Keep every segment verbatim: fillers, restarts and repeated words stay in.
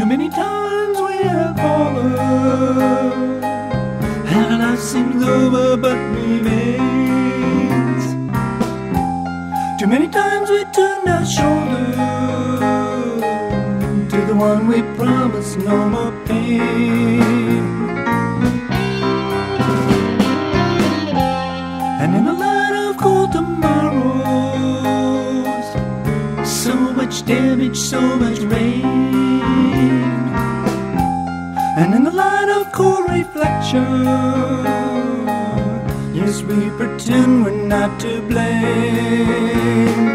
Too many times we have fallen, and life seems over but remains. Too many times we turned our shoulder to the one we promised no more pain. And in the light of cold tomorrows, so much damage, so much rain. And in the light of cold reflection, yes, we pretend we're not to blame.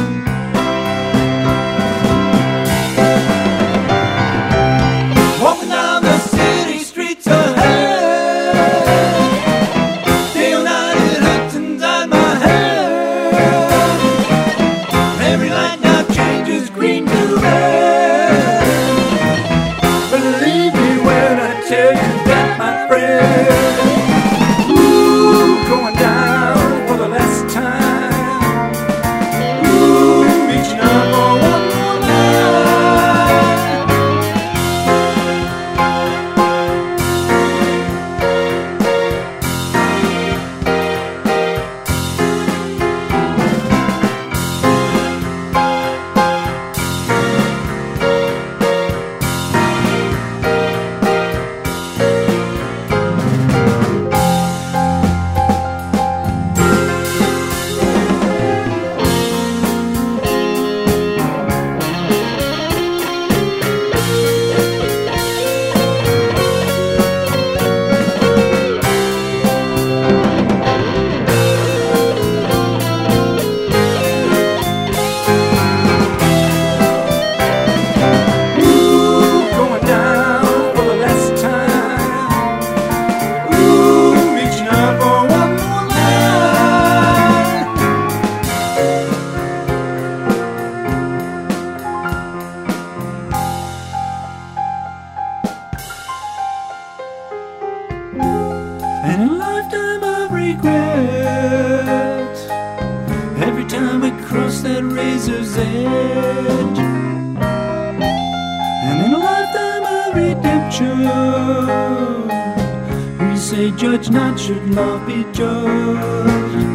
Walking down the city streets of hell, day or night it hurts inside my head. Every light now changes green to red. Believe me when I tell you that, my friend. Ooh, going down for the last time. Ooh, reaching out for one more and a lifetime of regret every time we cross that razor's edge. And in a lifetime of redemption, we say, judge not, should love be judged.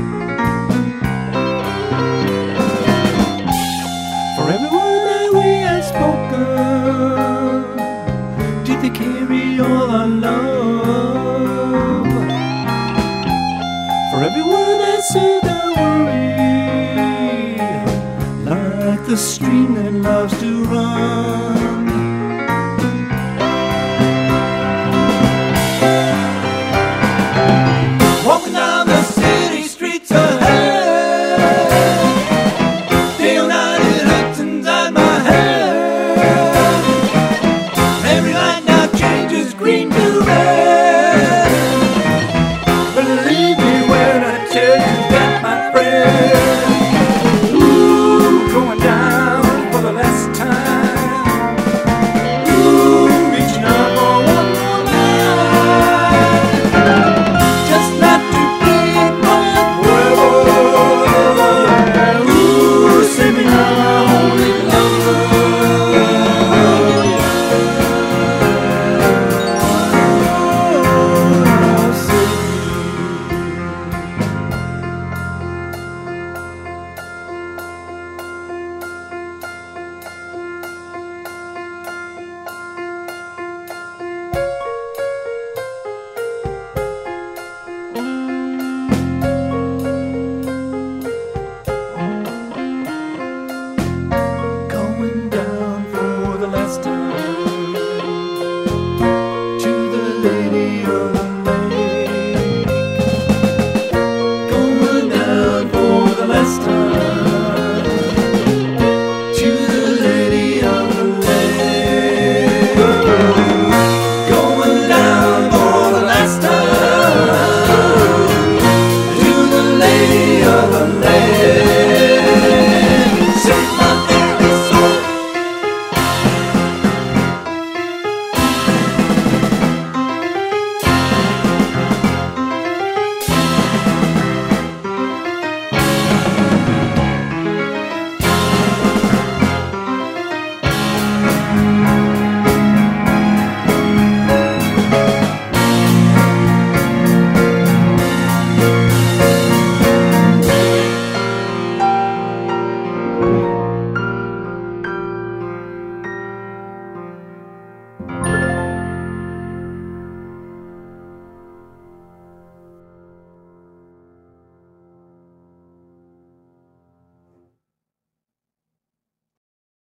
For every word that we have spoken, did they carry all our love? For every word that soothed our worry, like the stream that loves to run.